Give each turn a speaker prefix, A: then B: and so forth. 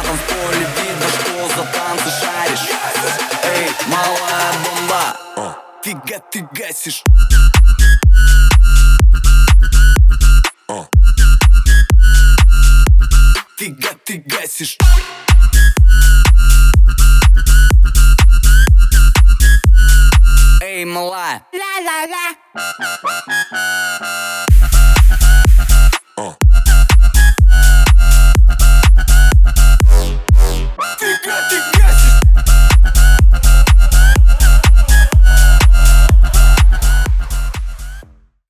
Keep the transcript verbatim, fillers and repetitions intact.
A: танцполе видно, что за танцы шаришь. Эй, малая бомба, фига ты гасишь. Фига ты гасишь. Эй, малая,
B: ла-ла-ла.